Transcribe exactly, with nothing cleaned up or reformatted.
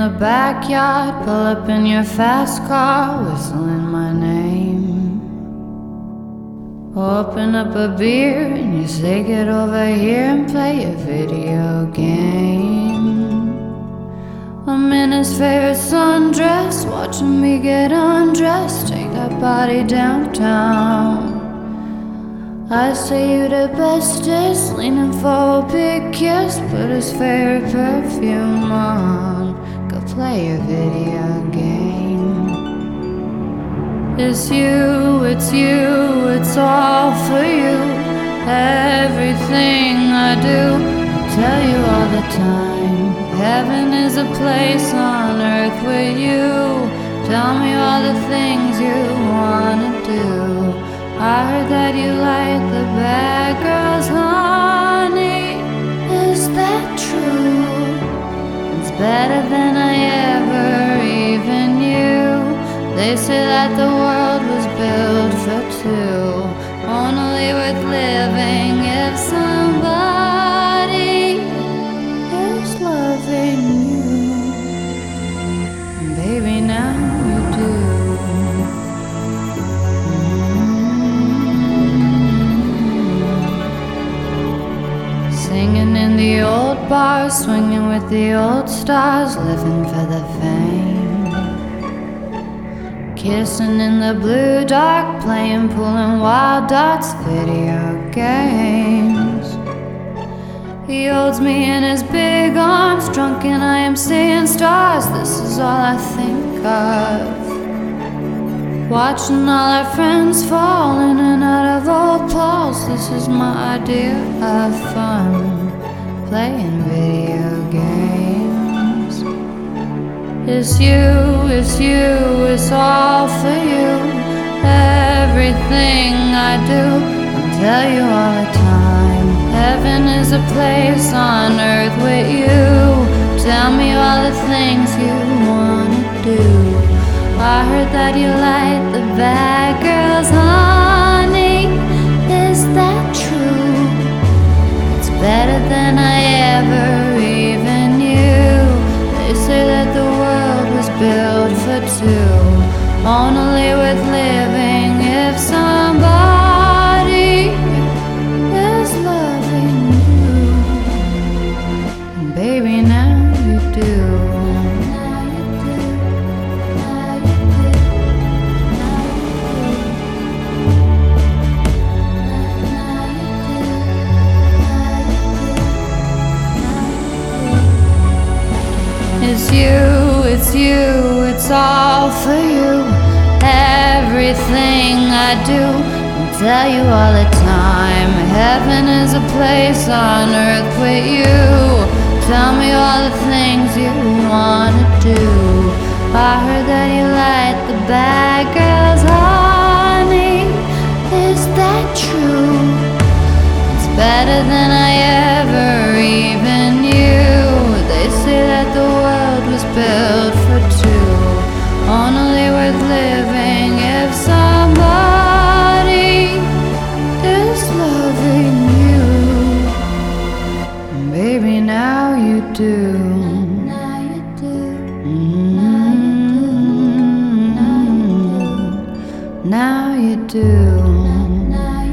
the backyard, pull up in your fast car, whistling my name. Open up a beer and you say get over here and play a video game. I'm in his favorite sundress, watching me get undressed, take that body downtown. I say you the bestest, leaning for a big kiss, put his favorite perfume on, go play a video game. It's you, it's you, it's all for you. Everything I do, I tell you all the time. Heaven is a place on earth with you. Tell me all the things you wanna do. I heard that you like the bad girls, honey. Is that true? It's better than I ever even knew. They say that the world was built for two, only worth living if somebody is loving you. Baby, now you do. Singing in the old bars, swinging with the old stars, living for the fame. Kissing in the blue dark, playing pool and wild darts, video games. He holds me in his big arms, drunk and I am seeing stars. This is all I think of. Watching all our friends fall in and out of old clothes. This is my idea of fun, playing video games. It's you, it's you, it's all for you. Everything I do, I'll tell you all the time. Heaven is a place on earth with you. Tell me all the things you wanna do. I heard that you like the bad girls, honey. Is that true? It's better than I ever even knew. They say that the world was built for two, only worth living if somebody is loving you. And baby, now you do. It's you, it's you, it's all for you. Everything I do, I'll tell you all the time. Heaven is a place on earth with you. Tell me all the things you wanna do. I heard that you like the bad girls, honey. Is that true? It's better than I ever even knew. They say that the world was built for two, only worth living if somebody is loving you. And baby, now you do. Now you do. Mm-hmm. Now you do. Now you do.